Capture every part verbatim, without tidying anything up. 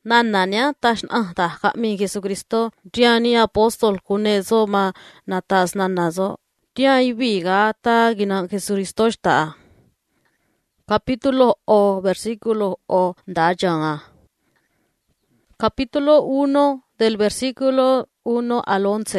Nananya tashna ta kami Jesucristo tiani apostol kunezo ma natas nanazo tia ibiga ta gina Jesucristo sta. Capítulo o versículo o dayanga. Capítulo uno del versículo uno al once.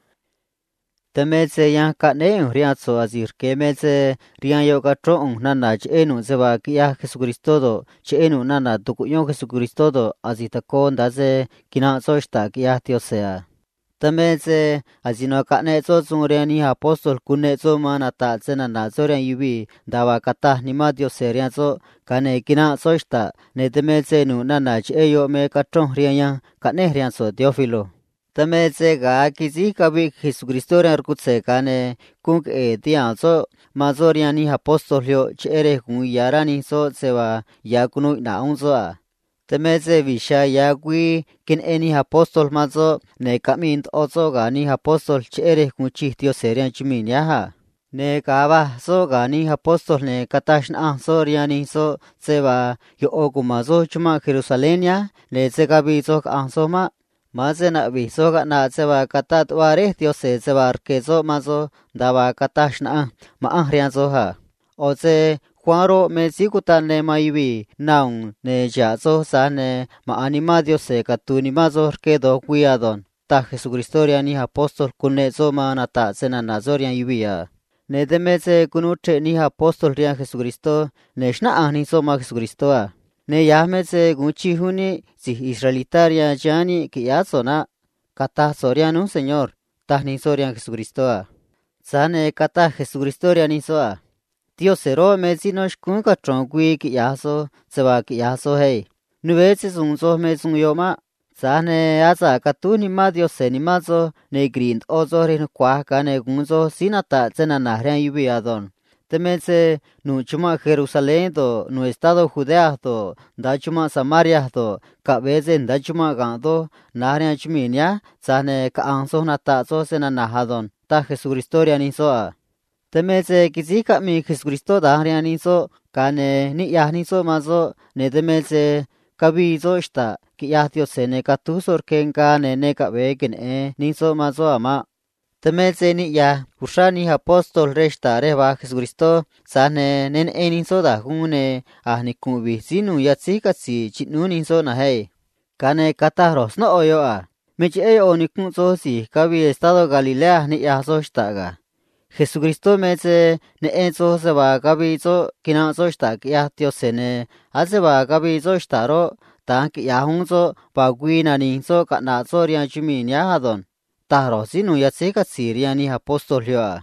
Temetse yang kane riatso azir kemetse rian yo katron nana chenu zeba kia Jesucristo do chenu nana tukuyo Jesucristo do azita kon daze kina sosta kia tiosea. Temetse azino kane zo zungriani apostol kune zo manata zena na zorian yubi dawa kata nima diose rian zo kane kina sosta ne temetse nu nana cheyo me katron rian yang kane rian so Teófilo. Temetse ga kizi kabi Jesucristo ran rkutse kane kung e tianzo mazoriani apostolio chere kun yarani so sewa yakunu na unzo a. Temetse visha yakwi kin eni apostol mazo ne kamint ozo ga ni apostol chere kun chihtio serian chimin yaha. Ne kaba so ga ni apostol ne katashna soriani so sewa yo okumazo chuma Jerusalenia ne sekabi so anso ma Maze na biso ga na seba katat ware tiose seba arkezo mazo daba katashna ma ahrianzo ha. Oze Juaro me sikutan ne maibi naun ne jazo sa ne ma anima diose katuni mazo arkedo cuidadon. Ta Jesucristo ni apostol kunezo ma nata sena nazorian yubia. Ne demeze kunuche ni apostol rian Jesucristo ne shna ahnizo ma Jesucristo a. Ne yahmetse guchi huni si israelitaria jani ki yazona kata sorianu señor tahni sorian Jesucristoa sane kata Jesucristoria ni soa Dios sero mezinosh kun ka trongui ki yaso seba ki yaso hey nuvetsi sunzo mezun yoma sane asa katuni ma Dios ni mazo ne grind ozo rin kwa kane gunzo sinata zena nahrian yubiadon Temetse nu chuma Jerusalén do nu estado Judea do da chuma Samaria do ka bezen da chuma gando narian chiminia sane ka anso na ta so sena nahadon ta Jesucristoria ni soa Temetse kizi ka mi Jesucristo da riani so kane ni ya ni so mazo ne temetse kabi zo sta ki ya tio sene ka tu sorken ka ne ne ka beken e ni so mazo ama Temetse ni ya ushani apostol resta reba Jesucristo sane nen enin so da hune ahni kubi sinu yatsi katsi chinuni so na hey kane kataros no oyo a mechi e oni kun so si kabi estado Galilea ni ya so shtaga Jesucristo metse ne en so se ba kabi so kina so shta ya tio sene ase ba kabi so shtaro ta ki ya hun so ba guina ni so kana so rian chimi nya hadon Taro sinu ya seka siriani apostolio.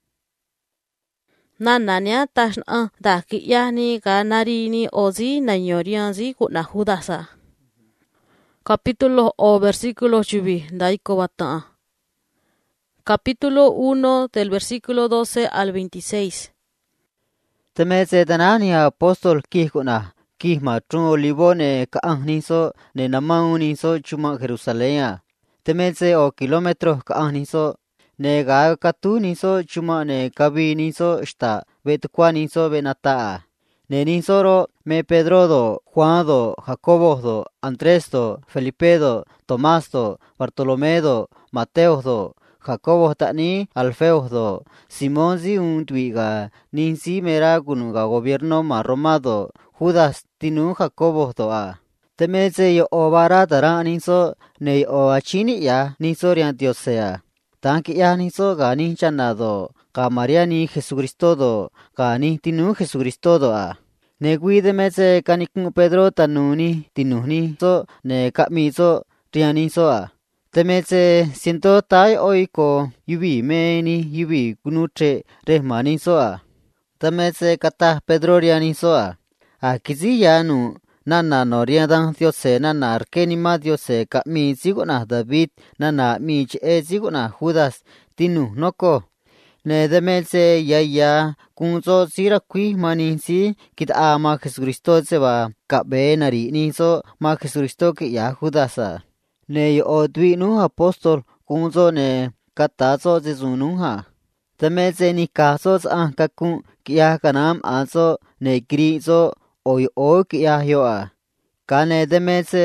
Nananya tashna da ki yani ga narini ozi na nyorianzi kuna judasa. Capítulo o versículo chubi daiko bata. Capítulo uno del versículo doce al veintiséis. Temetse danani apostol kihkuna kihma tun olivone ka ahniso ne namauniso chuma Jerusalén. Temetse o kilómetros ka ahniso ne ga katuniso chuma ne kabiniso sta betkwaniso benata ne nisoro me Pedro do Juan do Jacobo do Andrés do Felipe do Tomás do Bartolomé do Mateo do Jacobo tani Alfeo do Simón zi un tuiga ninsi mera kunuga gobierno ma Roma do Judas tinu Jacobo do a Temetse yo obara dara niso ne o achini ya niso rian diosea. Tanki ya niso ga ni chanado, ga Maria ni Jesucristo do, ga ni tinu Jesucristo do a. Ne guide metse kanikun Pedro tanuni tinuni so ne kami so riani so a. Temetse siento tai oiko yubi me ni yubi kunuche rehmani so a. Temetse kata Pedro riani so a. A kizi ya nu Nana no riadan diose nana arkeni ma diose ka mi ziguna David nana mi che ziguna Judas tinu noko ne demelse ya ya kunzo sira kui maninsi kit ama Jesucristo seba ka be nari ni so ma Jesucristo ki ya Judasa ne yo dwi nu apostol kunzo ne kata so zezunu ha demelse ni kaso an kakun ki ya kanam anso ne grizo Oy o ki ya yo a. Kane demetse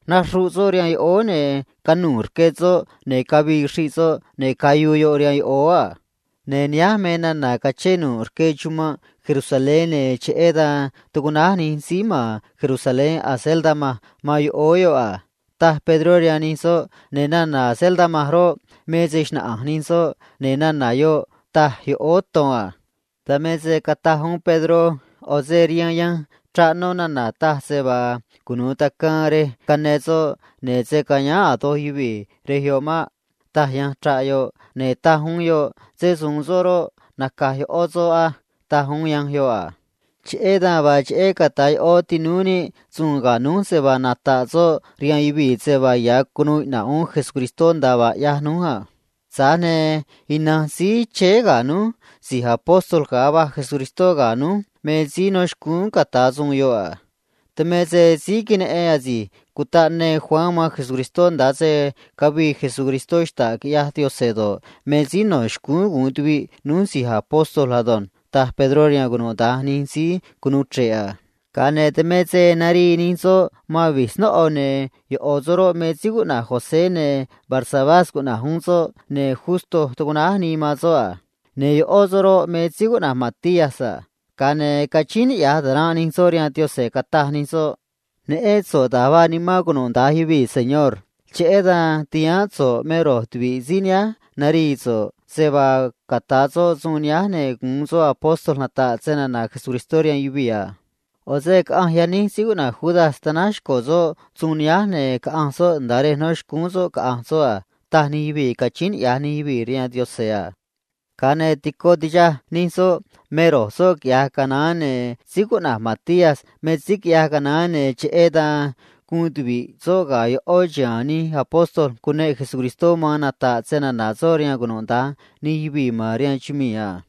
na ru zo riang yo ne kanur ke zo ne kabi shi zo ne kayu yo riang yo a ne nya me na na ka chenu ke chuma Jerusalén ne cheda tuguna ni sima Jerusalén a selda ma ma yo yo a ta Pedro riang ni so ne na na selda ma ro me je na ni so ne na na yo ta yo to a ta me je ka ta hong Pedro o ze riang yang tra no na na ta se ba kunu ta ka re ka ne zo ne je ka nya to hi wi re hyo ma ta yang tra yo ne ta hong yo je zung zo ro na ka yo o zo a ta hong yang hyo a che da ba che ka tai o ti nu ni zung ga nu se ba na ta zo riang yi wi je ba ya kunu na on Jesucristo da ba ya nu ha sa ne ina si che ga nu si apostol ka ba Jesucristo ga nu me si no shkun ka ta zung yo a te me ze si kin e a zi kuta ne Juan ma Jesucristo da ze kabi Jesucristo sta ki ya Dios se do me si no shkun gu tu bi nun si apostol ha don ta Pedro ria gu no da ni si kunu tre a ka ne te me ze nari ni so ma vis no o ne yo o zoro me si gu na Jose ne Barsabas gu na hun so ne justo to gu na ni ma zo a ne yo o zoro me si gu na Matías a ka ne ka chin ya da ra ni so ria Dios se ka ta ni so ne e so da va ni ma gu no da hi bi señor che da tia so mero twi zinia nari so se va ka ta so zunia ne gun so apostol na ta tsena na Jesucristo ria yubia o ze ka ya ni si gu na Judas tanash ko zo zunia ne ka an so ndare nosh kun so ka an so a ta ni bi ka chin ya ni bi ria Dios se a Kane tiko dija ninso mero so kya kanane sikuna Matías me sikya kanane cheda kuntubi so ga yo ojani apostol kune Jesucristo manata tsena nazoria gunonda ni bi Maria chimia